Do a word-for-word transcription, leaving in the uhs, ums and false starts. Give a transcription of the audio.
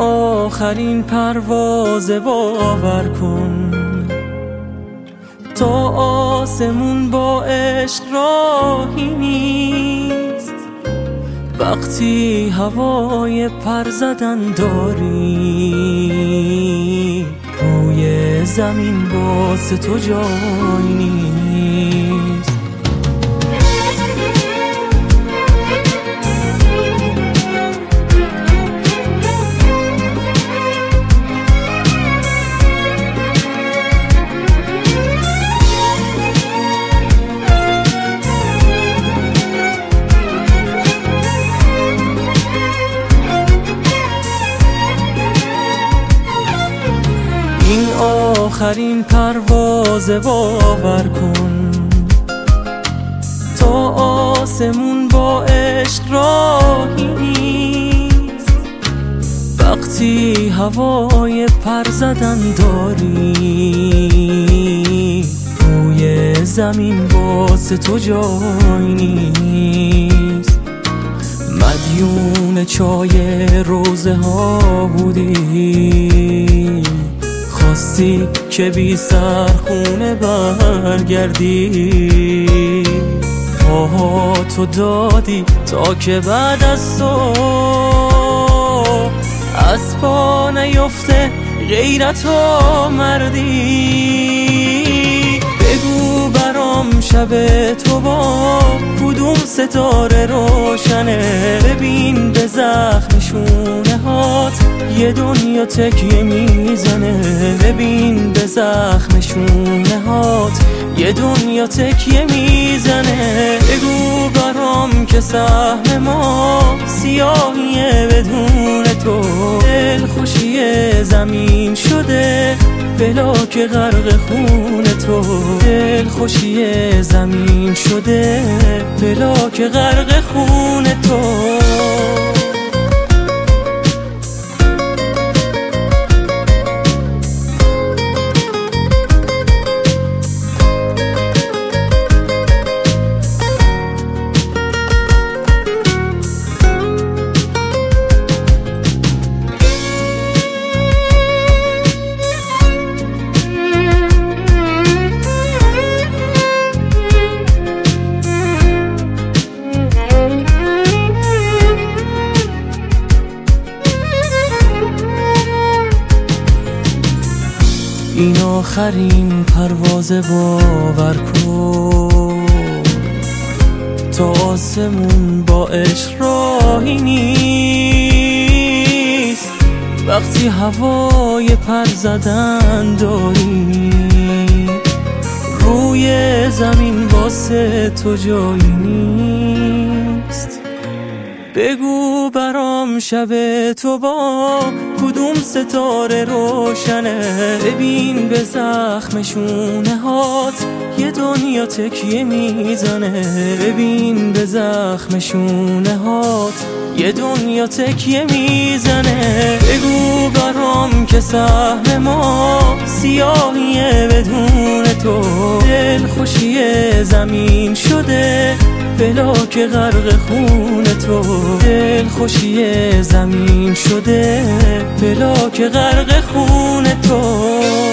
آخرین پرواز باور کن، تا آسمون با عشق راهی نیست. وقتی هوای پر زدن داری، روی زمین واسه تو جایی نیست. این آخرین پرواز باور کن، تا آسمون با عشق راهی نیست. وقتی هوای پر زدن داری، روی زمین واسه تو جایی نیست. مدیون چای روزه ها بودی، خواستی که بی سرخونه برگردی. پاها تو دادی تا که بعد از تو از پا نیفته غیرت و مردی. بگو برام شب تو با کدوم ستاره روشنه، ببین به زخم شونه هات یه دنیا تکیه میزنه. ببین به زخم شونه هات یه دنیا تکیه میزنه. بگو برام که سهم ما سیاهیه بدون تو، دل خوشی زمین شده بلاک غرق خون تو. دل خوشی زمین شده بلاک غرق خون تو. این آخرین پرواز باور کن، تا آسمون با عشق راهی نیست. وقتی هوای پر زدن داری، روی زمین واسه تو جایی نیست. بگو برام شب تو با کدوم ستاره روشنه، ببین به زخم شونه هات یه دنیا تکیه میزنه. ببین به زخم شونه هات یه دنیا تکیه میزنه. بگو برام که سهم ما سیاهیه بدون تو، دل خوشی زمین شده بلاک غرق خون تو. دل خوشی زمین شده بلاک غرق خون تو.